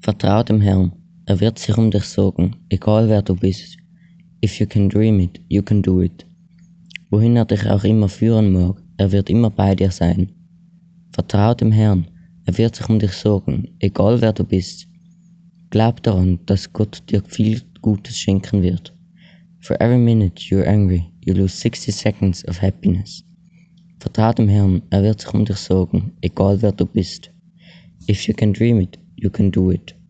Vertrau dem Herrn, er wird sich um dich sorgen, egal wer du bist. If you can dream it, you can do it. Wohin er dich auch immer führen mag, er wird immer bei dir sein. Vertrau dem Herrn, er wird sich um dich sorgen, egal wer du bist. Glaub daran, dass Gott dir viel Gutes schenken wird. For every minute you're angry, you lose 60 seconds of happiness. Vertrau dem Herrn, er wird sich um dich sorgen, egal wer du bist. If you can dream it, you can do it.